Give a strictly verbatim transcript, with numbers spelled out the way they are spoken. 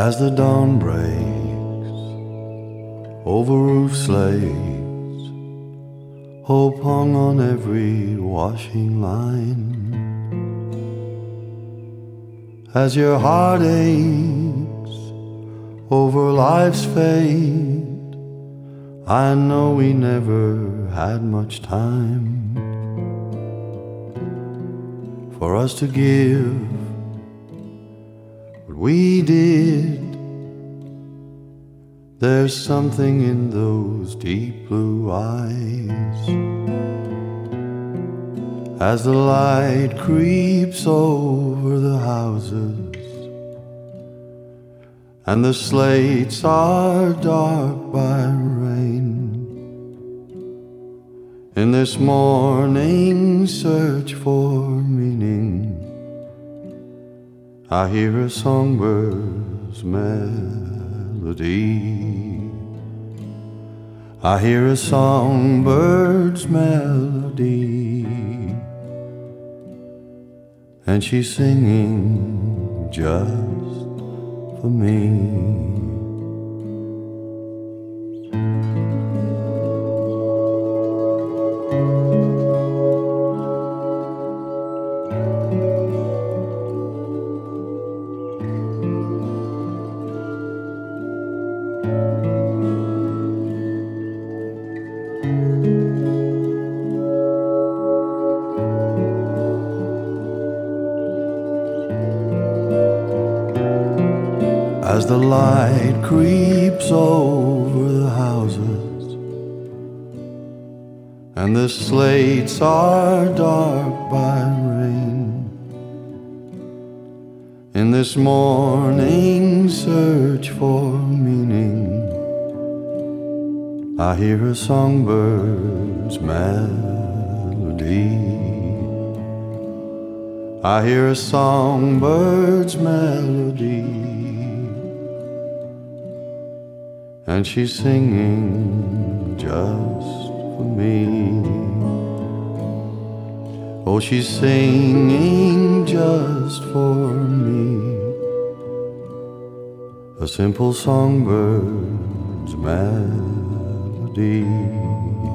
As the dawn breaks over roof slates, hope hung on every washing line. As your heart aches over life's fate, I know we never had much time for us to give what we did. There's something in those deep blue eyes as the light creeps over the houses and the slates are dark by rain. In this morning search for meaning, I hear a songbird's melody. I hear a songbird's melody, and she's singing just for me. As the light creeps over the houses and the slates are dark by rain, in this morning search for meaning, I hear a songbird's melody. I hear a songbird's melody, and she's singing just for me. Oh, she's singing just for me, a simple songbird's melody.